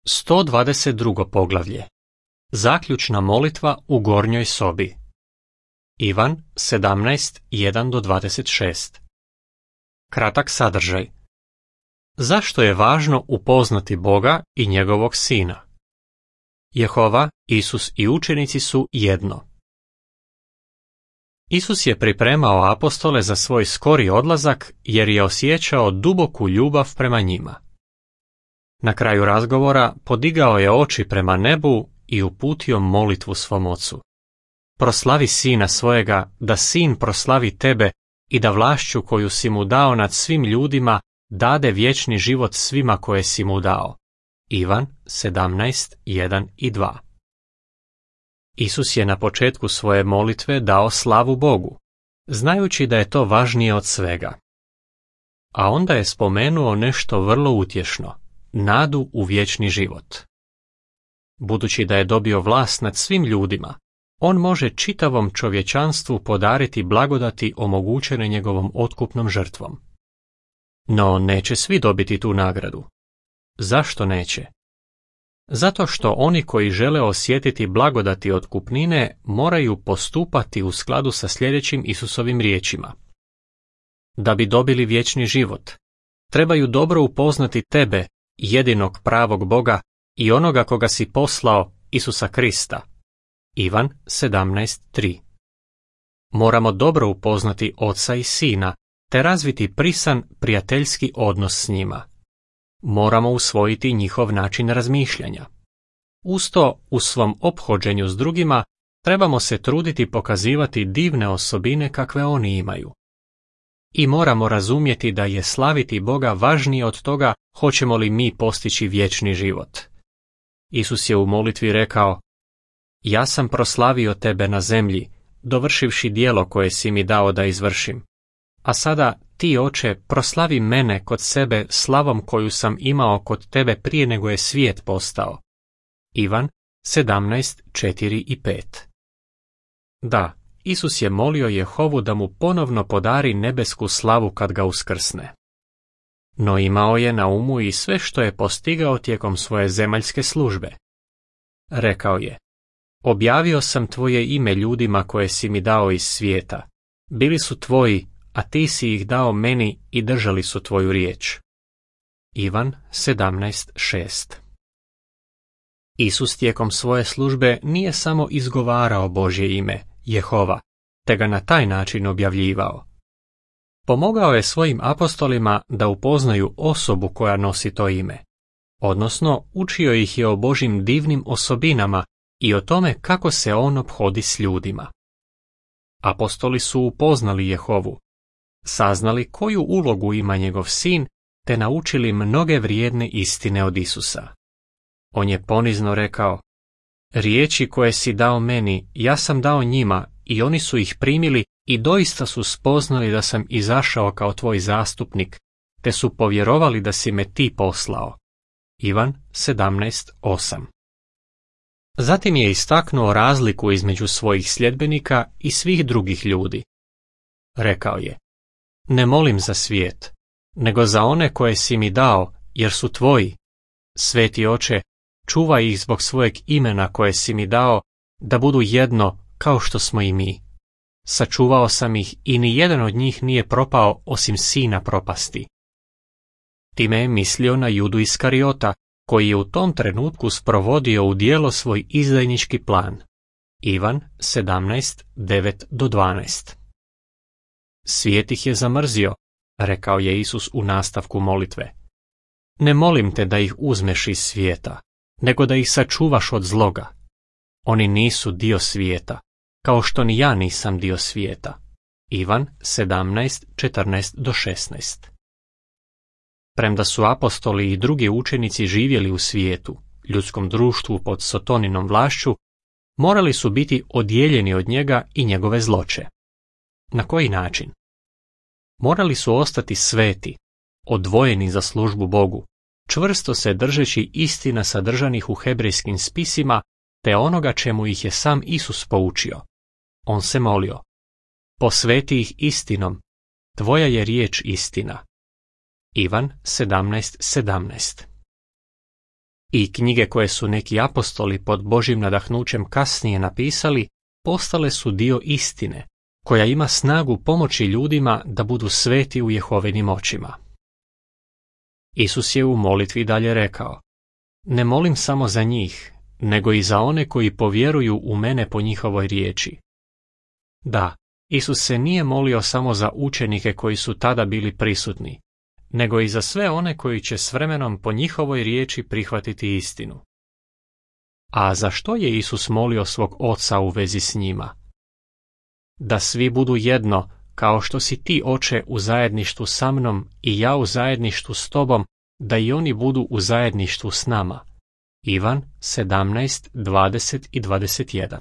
122. poglavlje. Zaključna molitva u gornjoj sobi. Ivan 17:1-26. Kratak sadržaj. Zašto je važno upoznati Boga i njegovog Sina? Jehova, Isus i učenici su jedno. Isus je pripremao apostole za svoj skori odlazak jer je osjećao duboku ljubav prema njima. Na kraju razgovora podigao je oči prema nebu i uputio molitvu svom ocu. Proslavi Sina svojega, da Sin proslavi tebe i da vlašću koju si mu dao nad svim ljudima dade vječni život svima koje si mu dao. Ivan 17:1 i 2. Isus je na početku svoje molitve dao slavu Bogu, znajući da je to važnije od svega. A onda je spomenuo nešto vrlo utješno, nadu u vječni život. Budući da je dobio vlast nad svim ljudima, on može čitavom čovječanstvu podariti blagodati omogućene njegovom otkupnom žrtvom. No neće svi dobiti tu nagradu. Zašto neće? Zato što oni koji žele osjetiti blagodati otkupnine moraju postupati u skladu sa sljedećim Isusovim riječima. Da bi dobili vječni život, trebaju dobro upoznati tebe, jedinog pravog Boga i onoga koga si poslao, Isusa Krista. Ivan 17:3. Moramo dobro upoznati Oca i Sina, te razviti prisan prijateljski odnos s njima. Moramo usvojiti njihov način razmišljanja. Uz to, u svom ophođenju s drugima, trebamo se truditi pokazivati divne osobine kakve oni imaju. I moramo razumjeti da je slaviti Boga važnije od toga hoćemo li mi postići vječni život. Isus je u molitvi rekao: Ja sam proslavio tebe na zemlji, dovršivši djelo koje si mi dao da izvršim. A sada ti, Oče, proslavi mene kod sebe slavom koju sam imao kod tebe prije nego je svijet postao. Ivan 17:4 i 5. Da, Isus je molio Jehovu da mu ponovno podari nebesku slavu kad ga uskrsne. No imao je na umu i sve što je postigao tijekom svoje zemaljske službe. Rekao je: Objavio sam tvoje ime ljudima koje si mi dao iz svijeta. Bili su tvoji, a ti si ih dao meni i držali su tvoju riječ. Ivan 17:6. Isus tijekom svoje službe nije samo izgovarao Božje ime, Jehova, te ga na taj način objavljivao. Pomogao je svojim apostolima da upoznaju osobu koja nosi to ime, odnosno učio ih je o Božjim divnim osobinama i o tome kako se on ophodi s ljudima. Apostoli su upoznali Jehovu, saznali koju ulogu ima njegov sin, te naučili mnoge vrijedne istine od Isusa. On je ponizno rekao: Riječi koje si dao meni, ja sam dao njima i oni su ih primili i doista su spoznali da sam izašao kao tvoj zastupnik, te su povjerovali da si me ti poslao. Ivan 17:8. Zatim je istaknuo razliku između svojih sljedbenika i svih drugih ljudi. Rekao je: Ne molim za svijet, nego za one koje si mi dao, jer su tvoji. Sveti Oče, čuvaj ih zbog svojeg imena koje si mi dao, da budu jedno kao što smo i mi. Sačuvao sam ih i ni jedan od njih nije propao osim sina propasti. Time je mislio na Judu Iskariota, koji je u tom trenutku sprovodio u djelo svoj izdajnički plan. Ivan 17:9-12. Svijet ih je zamrzio, rekao je Isus u nastavku molitve. Ne molim te da ih uzmeš iz svijeta, nego da ih sačuvaš od zloga. Oni nisu dio svijeta, kao što ni ja nisam dio svijeta. Ivan 17:14-16. Premda su apostoli i drugi učenici živjeli u svijetu, ljudskom društvu pod Sotoninom vlašću, morali su biti odijeljeni od njega i njegove zloće. Na koji način? Morali su ostati sveti, odvojeni za službu Bogu, čvrsto se držeći istina sadržanih u hebrejskim spisima te onoga čemu ih je sam Isus poučio. On se molio: Posveti ih istinom, tvoja je riječ istina. Ivan 17:17. I knjige koje su neki apostoli pod Božjim nadahnućem kasnije napisali, postale su dio istine, koja ima snagu pomoći ljudima da budu sveti u Jehovinim očima. Isus je u molitvi dalje rekao: Ne molim samo za njih, nego i za one koji povjeruju u mene po njihovoj riječi. Da, Isus se nije molio samo za učenike koji su tada bili prisutni, nego i za sve one koji će s vremenom po njihovoj riječi prihvatiti istinu. A za što je Isus molio svog Oca u vezi s njima? Da svi budu jedno, kao što si ti, Oče, u zajedništvu sa mnom i ja u zajedništvu s tobom, da i oni budu u zajedništvu s nama. Ivan 17, 20 i 21.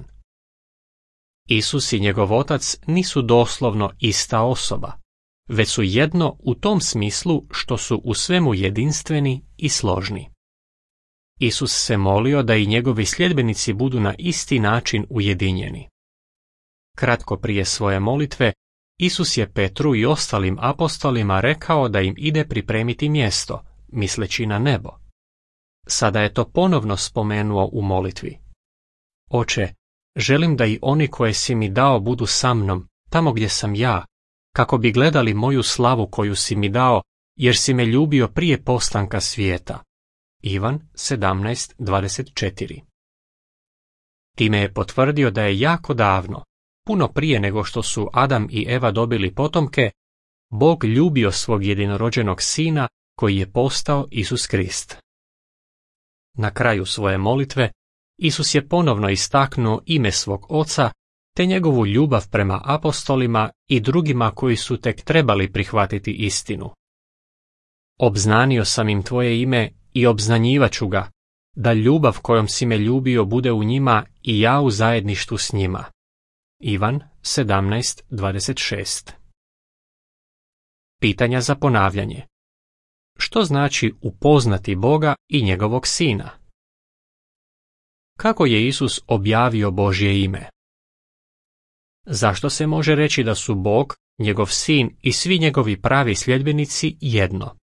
Isus i njegov Otac nisu doslovno ista osoba, već su jedno u tom smislu što su u svemu jedinstveni i složni. Isus se molio da i njegovi sljedbenici budu na isti način ujedinjeni. Kratko prije svoje molitve, Isus je Petru i ostalim apostolima rekao da im ide pripremiti mjesto, misleći na nebo. Sada je to ponovno spomenuo u molitvi. Oče, želim da i oni koje si mi dao budu sa mnom, tamo gdje sam ja, kako bi gledali moju slavu koju si mi dao, jer si me ljubio prije postanka svijeta. Ivan 17:24. Time je potvrdio da je jako davno, puno prije nego što su Adam i Eva dobili potomke, Bog ljubio svog jedinorođenog sina koji je postao Isus Krist. Na kraju svoje molitve, Isus je ponovno istaknuo ime svog Oca te njegovu ljubav prema apostolima i drugima koji su tek trebali prihvatiti istinu. Obznanio sam im tvoje ime i obznanjivat ću ga, da ljubav kojom si me ljubio bude u njima i ja u zajedništvu s njima. Ivan 17:26. Pitanja za ponavljanje. Što znači upoznati Boga i njegovog Sina? Kako je Isus objavio Božje ime? Zašto se može reći da su Bog, njegov Sin i svi njegovi pravi sljedbenici jedno?